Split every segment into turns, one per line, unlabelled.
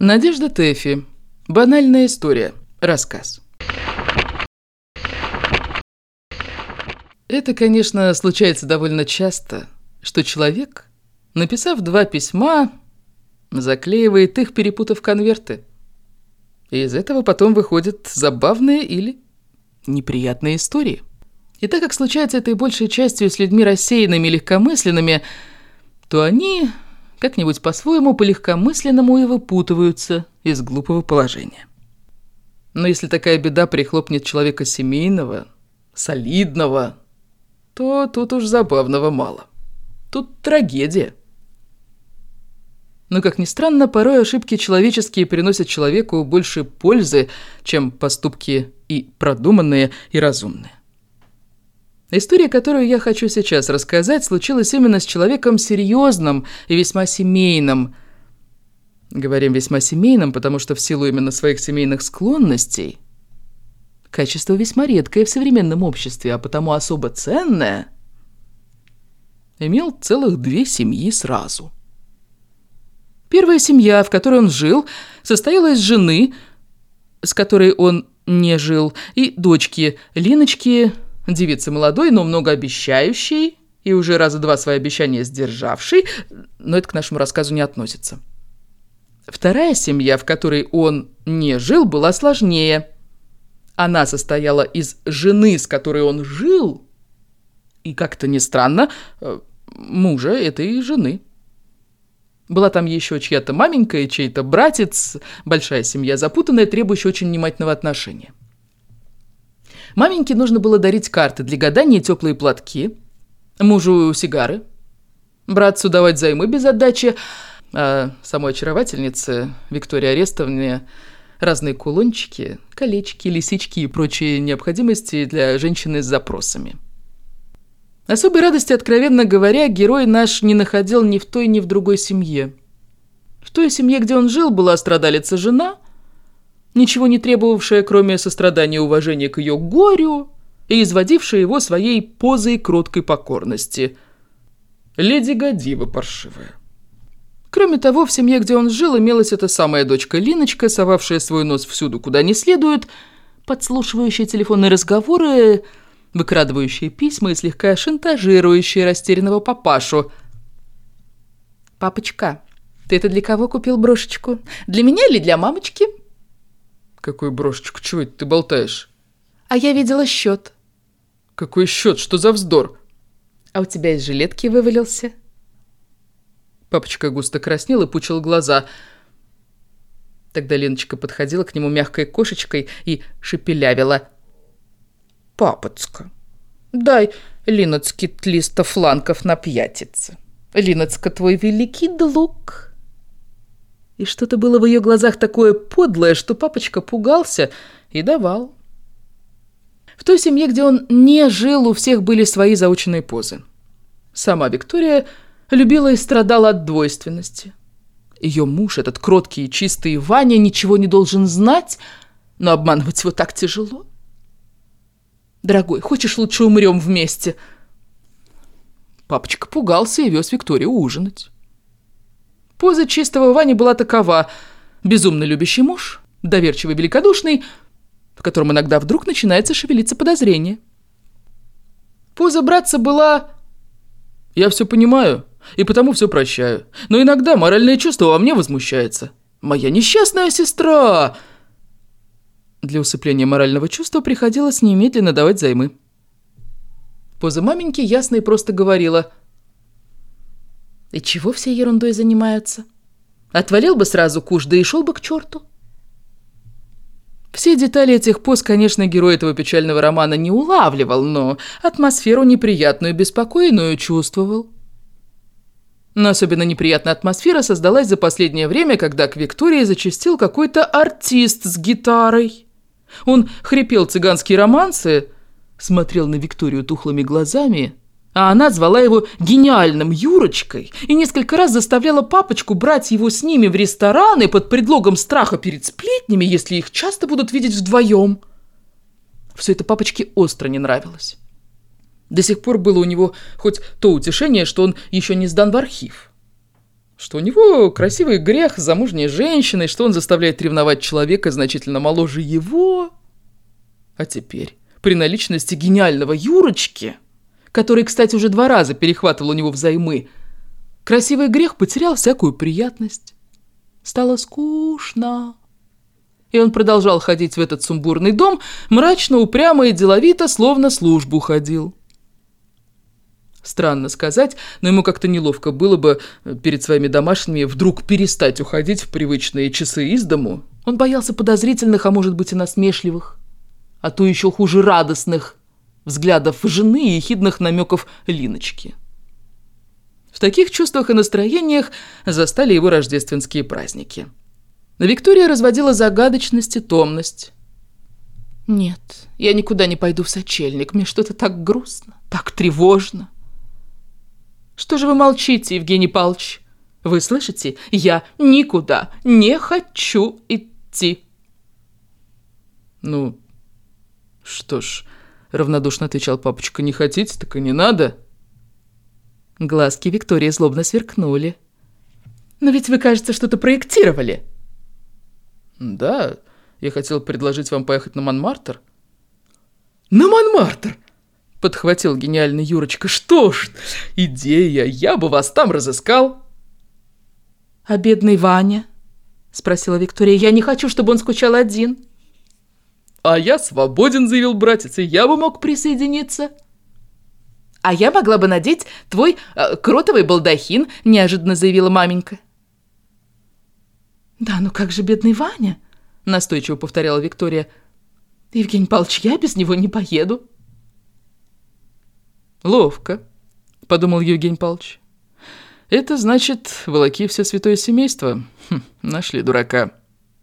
Надежда Тэффи. Банальная история. Рассказ. Это, конечно, случается довольно часто, что человек, написав 2 письма, заклеивает их, перепутав конверты. И из этого потом выходят забавные или неприятные истории. И так как случается это и большей частью с людьми рассеянными и легкомысленными, то они как-нибудь по-своему по-легкомысленному и выпутываются из глупого положения. Но если такая беда прихлопнет человека семейного, солидного, то тут уж забавного мало. Тут трагедия. Но, как ни странно, порой ошибки человеческие приносят человеку больше пользы, чем поступки и продуманные, и разумные. История, которую я хочу сейчас рассказать, случилась именно с человеком серьезным и весьма семейным. Говорим «весьма семейным», потому что в силу именно своих семейных склонностей качество весьма редкое в современном обществе, а потому особо ценное, имел целых 2 семьи сразу. Первая семья, в которой он жил, состояла из жены, с которой он не жил, и дочки Линочки, девицы молодой, но многообещающей, и уже раза 2 свои обещания сдержавшей, но это к нашему рассказу не относится. Вторая семья, в которой он не жил, была сложнее. Она состояла из жены, с которой он жил, и, как-то ни странно, мужа этой жены. Была там еще чья-то маменька и чей-то братец, большая семья запутанная, требующая очень внимательного отношения. Маменьке нужно было дарить карты для гадания и теплые платки, мужу сигары, братцу давать займы без отдачи, а самой очаровательнице Виктории Арестовне разные кулончики, колечки, лисички и прочие необходимости для женщины с запросами. Особой радости, откровенно говоря, герой наш не находил ни в той, ни в другой семье. В той семье, где он жил, была страдалица жена, ничего не требовавшая, кроме сострадания и уважения к ее горю, и изводившая его своей позой кроткой покорности. Леди Годива паршивая. Кроме того, в семье, где он жил, имелась эта самая дочка Линочка, совавшая свой нос всюду, куда не следует, подслушивающая телефонные разговоры, выкрадывающая письма и слегка шантажирующая растерянного папашу. «Папочка, ты это для кого купил брошечку? Для меня или для мамочки?» «Какую брошечку? Чего это ты болтаешь?»
«А я видела счет».
«Какой счет? Что за вздор?»
«А у тебя из жилетки вывалился».
Папочка густо краснел и пучил глаза. Тогда Леночка подходила к нему мягкой кошечкой и шепелявила: «Папочка, дай Линоцке тлисто фланков напьятиться. Линоцка твой великий друг». И что-то было в ее глазах такое подлое, что папочка пугался и давал. В той семье, где он не жил, у всех были свои заученные позы. Сама Виктория любила и страдала от двойственности. Ее муж, этот кроткий и чистый Ваня, ничего не должен знать, но обманывать его так тяжело. «Дорогой, хочешь, лучше умрем вместе?» Папочка пугался и вез Викторию ужинать. Поза чистого Вани была такова: безумно любящий муж, доверчивый, великодушный, в котором иногда вдруг начинается шевелиться подозрение. Поза братца была: «Я все понимаю и потому все прощаю, но иногда моральное чувство во мне возмущается. Моя несчастная сестра!» Для усыпления морального чувства приходилось немедленно давать займы. Поза маменьки ясно и просто говорила: «И чего всей ерундой занимаются? Отвалил бы сразу куш, да и шел бы к черту». Все детали этих поз, конечно, герой этого печального романа не улавливал, но атмосферу неприятную, беспокойную чувствовал. Но особенно неприятная атмосфера создалась за последнее время, когда к Виктории зачастил какой-то артист с гитарой. Он хрипел цыганские романсы, смотрел на Викторию тухлыми глазами, а она звала его гениальным Юрочкой и несколько раз заставляла папочку брать его с ними в рестораны под предлогом страха перед сплетнями, если их часто будут видеть вдвоем. Все это папочке остро не нравилось. До сих пор было у него хоть то утешение, что он еще не сдан в архив, что у него красивый грех с замужней женщиной, что он заставляет ревновать человека значительно моложе его. А теперь, при наличности гениального Юрочки, который, кстати, уже 2 раза перехватывал у него взаймы, красивый грех потерял всякую приятность. Стало скучно. И он продолжал ходить в этот сумбурный дом, мрачно, упрямо и деловито, словно службу ходил. Странно сказать, но ему как-то неловко было бы перед своими домашними вдруг перестать уходить в привычные часы из дому. Он боялся подозрительных, а может быть и насмешливых, а то еще хуже радостных взглядов жены и ехидных намеков Линочки. В таких чувствах и настроениях застали его рождественские праздники. Виктория разводила загадочность и томность. «Нет, я никуда не пойду в сочельник, мне что-то так грустно, так тревожно». «Что же вы молчите, Евгений Павлович? Вы слышите? Я никуда не хочу идти». «Ну, что ж», — равнодушно отвечал папочка, — «не хотите, так и не надо». Глазки Виктории злобно сверкнули. «Но ведь вы, кажется, что-то проектировали». «Да, я хотел предложить вам поехать на Монмартр». «На Монмартр!» — подхватил гениальный Юрочка. «Что ж, идея, я бы вас там разыскал». «А бедный Ваня?» — спросила Виктория. «Я не хочу, чтобы он скучал один». «А я свободен», — заявил братец, — «и я бы мог присоединиться». «А я могла бы надеть твой кротовый балдахин», — неожиданно заявила маменька. «Да, ну как же бедный Ваня?» — настойчиво повторяла Виктория. «Евгений Павлович, я без него не поеду». «Ловко», — подумал Евгений Павлович. «Это значит, волоки все святое семейство. Нашли дурака».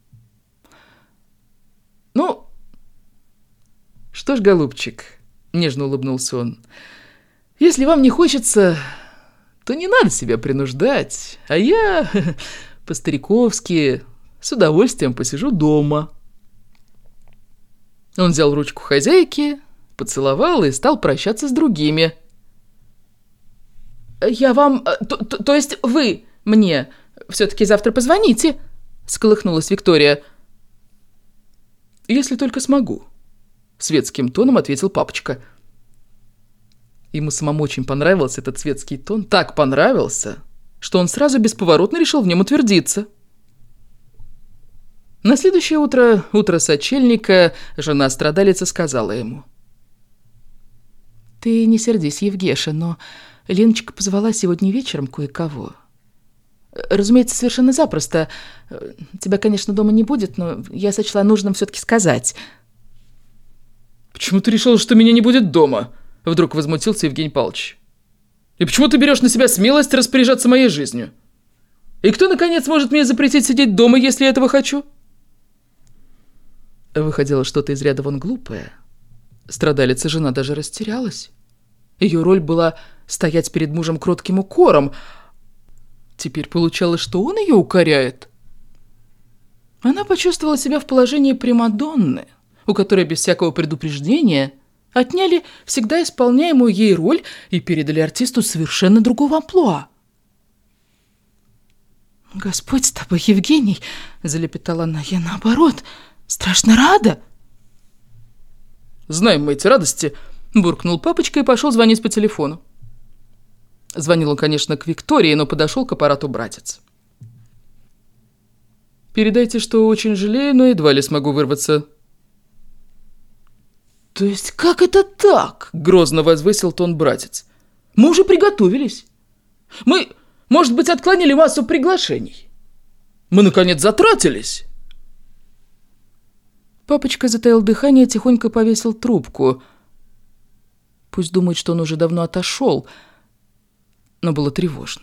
«Ну, что ж, голубчик», — нежно улыбнулся он, — «если вам не хочется, то не надо себя принуждать, а я по-стариковски с удовольствием посижу дома». Он взял ручку хозяйки, поцеловал и стал прощаться с другими. «Я вам... То есть вы мне все-таки завтра позвоните?» — всколыхнулась Виктория. «Если только смогу», — светским тоном ответил папочка. Ему самому очень понравился этот светский тон, так понравился, что он сразу бесповоротно решил в нем утвердиться. На следующее утро, утро сочельника, жена страдалицы сказала ему: «Ты не сердись, Евгеша, но Леночка позвала сегодня вечером кое-кого. Разумеется, совершенно запросто. Тебя, конечно, дома не будет, но я сочла нужным все-таки сказать». «Почему ты решила, что меня не будет дома?» — вдруг возмутился Евгений Павлович. «И почему ты берешь на себя смелость распоряжаться моей жизнью? И кто, наконец, может мне запретить сидеть дома, если я этого хочу?» Выходило что-то из ряда вон глупое. Страдалица жена даже растерялась. Ее роль была стоять перед мужем кротким укором. Теперь получалось, что он ее укоряет. Она почувствовала себя в положении примадонны, у которой без всякого предупреждения отняли всегда исполняемую ей роль и передали артисту совершенно другого амплуа. «Господь с тобой, Евгений!» — залепетала она. «Я наоборот, страшно рада!» «Знаем мы эти радости!» — буркнул папочка и пошел звонить по телефону. Звонил он, конечно, к Виктории, но подошел к аппарату братец. «Передайте, что очень жалею, но едва ли смогу вырваться». «То есть как это так?» — грозно возвысил тон братец. «Мы уже приготовились. Мы, может быть, отклонили массу приглашений. Мы, наконец, затратились». Папочка затаил дыхание и тихонько повесил трубку. Пусть думает, что он уже давно отошел, но было тревожно.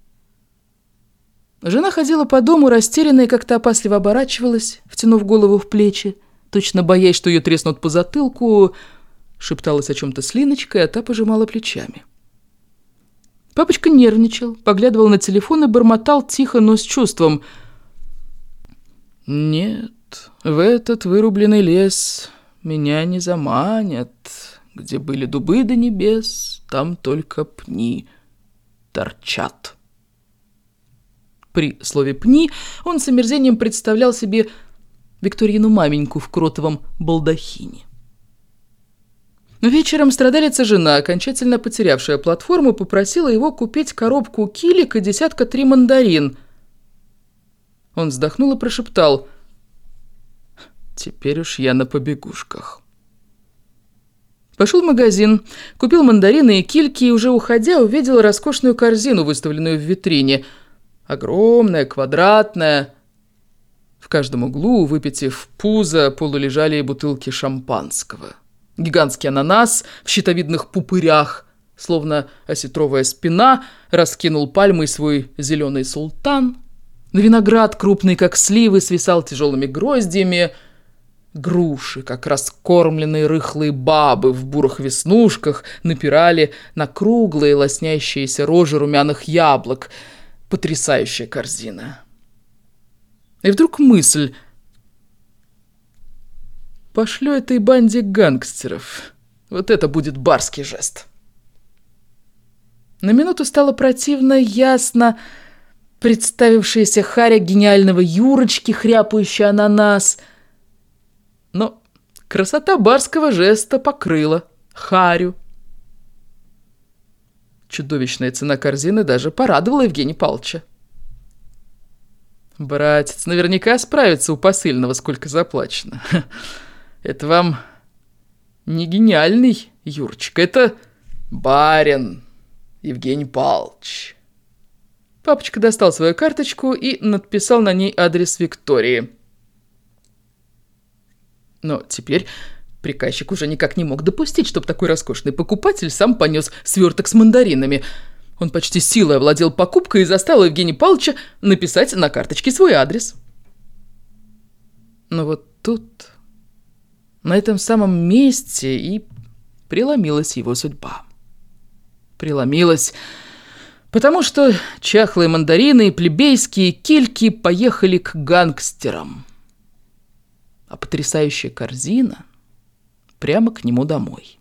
Жена ходила по дому, растерянная, и как-то опасливо оборачивалась, втянув голову в плечи, точно боясь, что ее треснут по затылку, шепталась о чем-то с Линочкой, а та пожимала плечами. Папочка нервничал, поглядывал на телефон и бормотал тихо, но с чувством: «Нет, в этот вырубленный лес меня не заманят. Где были дубы до небес, там только пни торчат». При слове «пни» он с омерзением представлял себе Викторину маменьку в кротовом балдахине. Но вечером страдалица-жена, окончательно потерявшая платформу, попросила его купить коробку килик и 3 мандарин. Он вздохнул и прошептал: «Теперь уж я на побегушках». Пошел в магазин, купил мандарины и кильки и, уже уходя, увидел роскошную корзину, выставленную в витрине. Огромная, квадратная. В каждом углу, выпитив пузо, полулежали бутылки шампанского. Гигантский ананас в щитовидных пупырях, словно осетровая спина, раскинул пальмой свой зеленый султан. Виноград, крупный как сливы, свисал тяжелыми гроздьями. Груши, как раскормленные рыхлые бабы в бурых веснушках, напирали на круглые лоснящиеся рожи румяных яблок. Потрясающая корзина. И вдруг мысль: пошлю этой банде гангстеров. Вот это будет барский жест. На минуту стало противно ясно представившаяся харя гениального Юрочки, хряпающий ананас. Но красота барского жеста покрыла харю. Чудовищная цена корзины даже порадовала Евгения Павловича. Братец наверняка справится у посыльного, сколько заплачено. Это вам не гениальный Юрчик, это барин Евгений Павлович. Папочка достал свою карточку и надписал на ней адрес Виктории. Но теперь приказчик уже никак не мог допустить, чтобы такой роскошный покупатель сам понес сверток с мандаринами. Он почти силой овладел покупкой и заставил Евгения Павловича написать на карточке свой адрес. Но вот тут, на этом самом месте, и преломилась его судьба. Преломилась, потому что чахлые мандарины и плебейские кильки поехали к гангстерам, а потрясающая корзина прямо к нему домой.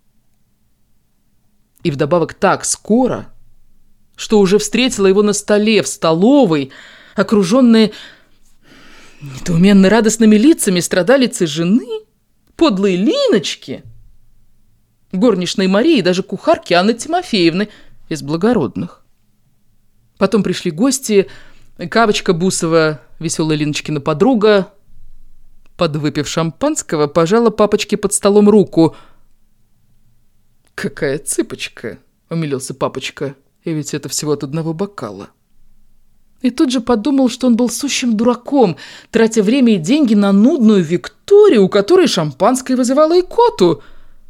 И вдобавок так скоро, что уже встретила его на столе в столовой, окруженные недоуменно радостными лицами страдалицы жены, подлой Линочки, горничной Марии и даже кухарки Анны Тимофеевны из благородных. Потом пришли гости: Кавочка Бусова, веселая Линочкина подруга. Подвыпив шампанского, пожала папочке под столом руку. «Какая цыпочка!» — умилился папочка. «И ведь это всего от одного бокала». И тут же подумал, что он был сущим дураком, тратя время и деньги на нудную Викторию, у которой шампанское вызывало икоту.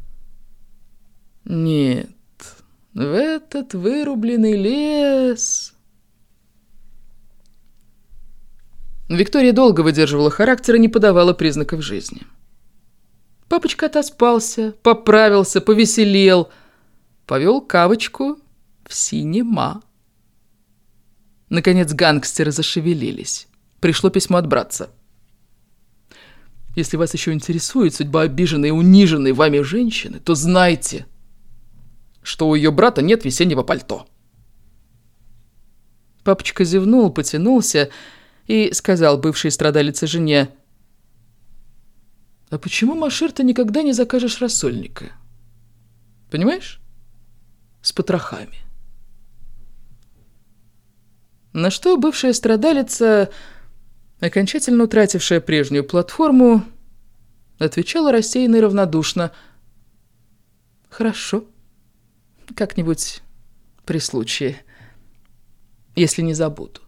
Нет, в этот вырубленный лес... Виктория долго выдерживала характер и не подавала признаков жизни. Папочка отоспался, поправился, повеселел, повел Кавочку в синема. Наконец гангстеры зашевелились. Пришло письмо от братца. «Если вас еще интересует судьба обиженной и униженной вами женщины, то знайте, что у ее брата нет весеннего пальто». Папочка зевнул, потянулся и сказал бывшей страдалице жене: «А почему, Машир, ты никогда не закажешь рассольника? Понимаешь? С потрохами». На что бывшая страдалица, окончательно утратившая прежнюю платформу, отвечала рассеянно и равнодушно: «Хорошо, как-нибудь при случае, если не забуду».